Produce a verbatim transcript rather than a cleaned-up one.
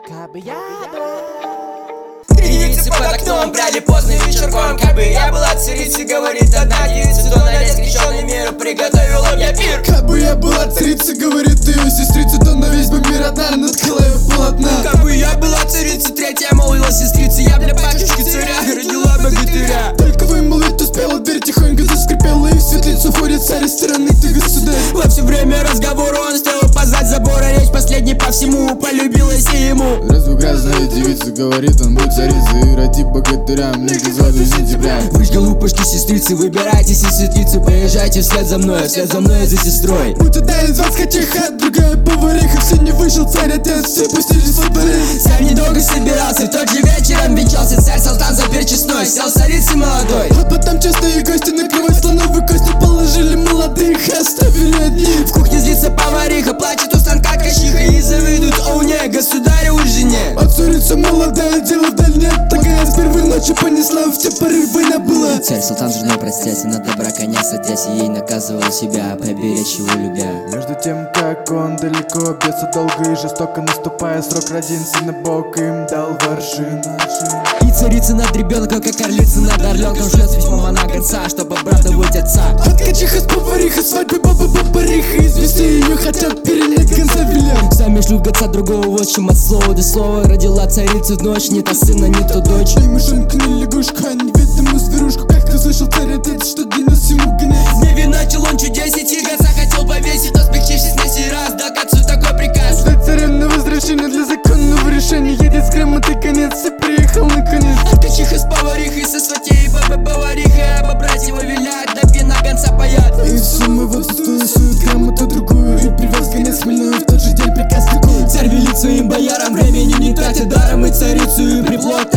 Кабы я Три девицы под окном брали поздно вечерком. Как бы я была царицей, говорит одна девица, то на весь крещеный мир приготовила мне пир. Как бы я была царицей, говорит ее сестрица, то на весь бы мир одна наткала ее полотна. Как бы я была царицей, третья молвила сестрица, я для батюшки царя родила богатыря. Только вымолвить успела, дверь тихонько заскрипела, и в светлицу ходит царь из стороны ты государь. Во все время разговора он стоял позади забора, речь последней по всему полюбилась и ему. Разве грязная девица, говорит он, будь царицей и роди богатыря, мне звали сентября. Вы ж голубушки, сестрицы, выбирайтесь из светлицы, приезжайте вслед за мной, вслед за мной и за сестрой. Будь одна из вас хачиха, другая повариха, все не вышел царь отец, все пустились во дворе. Царь недолго собирался, тот же вечером венчался, царь Салтан запер честной, сел царицей молодой. А потом частые гости накрывать слоновые кости положили молодых, оставили одни. В кухне злится повариха, плачет у станка качиха, и завидует он не государю и жене. А царица молодая, дело вдаль нет, такая с первой ночи понесла, в те поры война была. Царь Салтан с женой простясь, на добра коня садясь, и ей наказывал себя, поберечь его любя. Между тем, как он далеко бьется долго и жестоко наступая, срок родин сына Бог им дал воршин. И царица над ребенком, как орлица над орленком, шлет с письмом она гонца, чтобы обрадовать отца. От качиха с повариха, свадьбы баба бабариха, извести ее хотят перенять конца велен. Сами шлют гонца другого, вот чем от слова до слова. Родила царицу дочь, не то сына, не то дочь. И мышонка, не лягушка, неведомую зверушку, как ты слышал, царь отец, что донес ему гонец. Не начал он чудесить, и гонца хотел повесить, но смягчившись на сей раз, дал к отцу такой приказ. Ждать царем на возвращение для законного решения, едет с грамотой конец и приехал наконец. От качиха с поварихой, со сватей бабы поварихой, обобрать его велят, да пьяна гонца паят. И суммы в отсутствие сует грамоту другую, и привез гонец хмельную, в тот же день приказ такой. Царь велит своим боярам, времени не тратя даром, и царицу и приплод